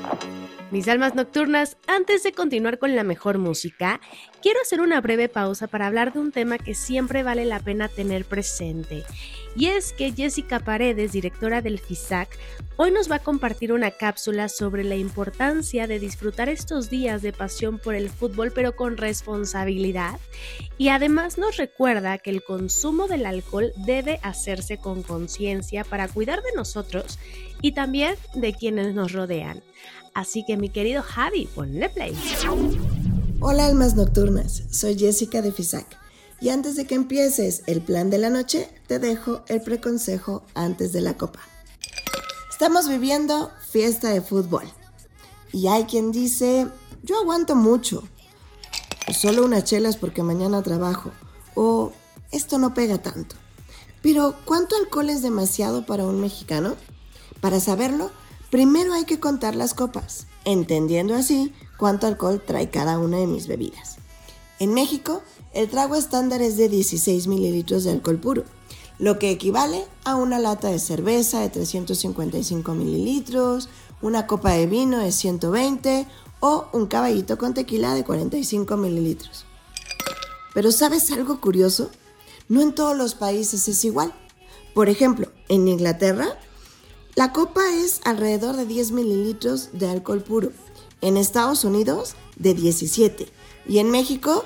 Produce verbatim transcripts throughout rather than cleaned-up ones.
Mis almas nocturnas, antes de continuar con la mejor música, quiero hacer una breve pausa para hablar de un tema que siempre vale la pena tener presente. Y es que Jessica Paredes, directora del FISAC, hoy nos va a compartir una cápsula sobre la importancia de disfrutar estos días de pasión por el fútbol, pero con responsabilidad. Y además nos recuerda que el consumo del alcohol debe hacerse con conciencia para cuidar de nosotros y también de quienes nos rodean. Así que mi querido Javi, ponle play. Hola almas nocturnas, soy Jessica de FISAC. Y antes de que empieces el plan de la noche, te dejo el preconsejo antes de la copa. Estamos viviendo fiesta de fútbol. Y hay quien dice, yo aguanto mucho. O solo unas chelas porque mañana trabajo. O esto no pega tanto. Pero, ¿cuánto alcohol es demasiado para un mexicano? Para saberlo, primero hay que contar las copas, entendiendo así cuánto alcohol trae cada una de mis bebidas. En México, el trago estándar es de dieciséis mililitros de alcohol puro, lo que equivale a una lata de cerveza de trescientos cincuenta y cinco mililitros, una copa de vino de ciento veinte o un caballito con tequila de cuarenta y cinco mililitros. Pero ¿sabes algo curioso? No en todos los países es igual. Por ejemplo, en Inglaterra, la copa es alrededor de diez mililitros de alcohol puro. En Estados Unidos, de diecisiete. Y en México,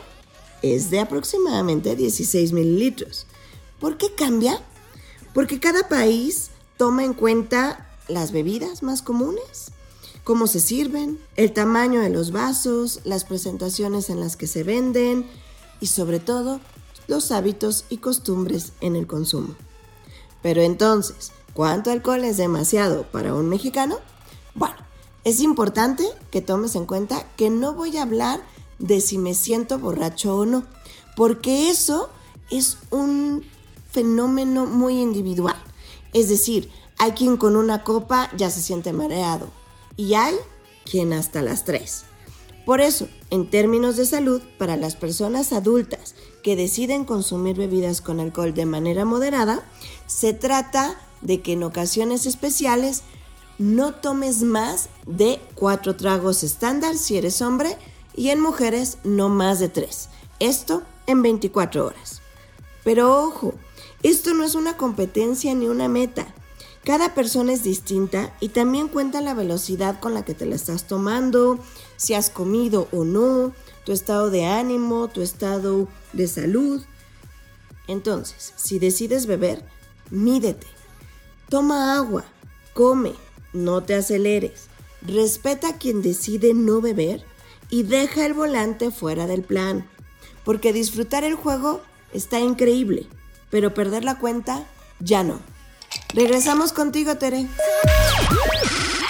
es de aproximadamente dieciséis mililitros. ¿Por qué cambia? Porque cada país toma en cuenta las bebidas más comunes, cómo se sirven, el tamaño de los vasos, las presentaciones en las que se venden y sobre todo, los hábitos y costumbres en el consumo. Pero entonces, ¿cuánto alcohol es demasiado para un mexicano? Bueno, es importante que tomes en cuenta que no voy a hablar de si me siento borracho o no, porque eso es un fenómeno muy individual. Es decir, hay quien con una copa ya se siente mareado y hay quien hasta las tres. Por eso, en términos de salud, para las personas adultas que deciden consumir bebidas con alcohol de manera moderada, se trata de que en ocasiones especiales no tomes más de cuatro tragos estándar si eres hombre y en mujeres no más de tres. Esto en veinticuatro horas. Pero ojo, esto no es una competencia ni una meta. Cada persona es distinta y también cuenta la velocidad con la que te la estás tomando, si has comido o no, tu estado de ánimo, tu estado de salud. Entonces, si decides beber, mídete. Toma agua, come, no te aceleres, respeta a quien decide no beber y deja el volante fuera del plan, porque disfrutar el juego está increíble, pero perder la cuenta ya no. Regresamos contigo, Tere.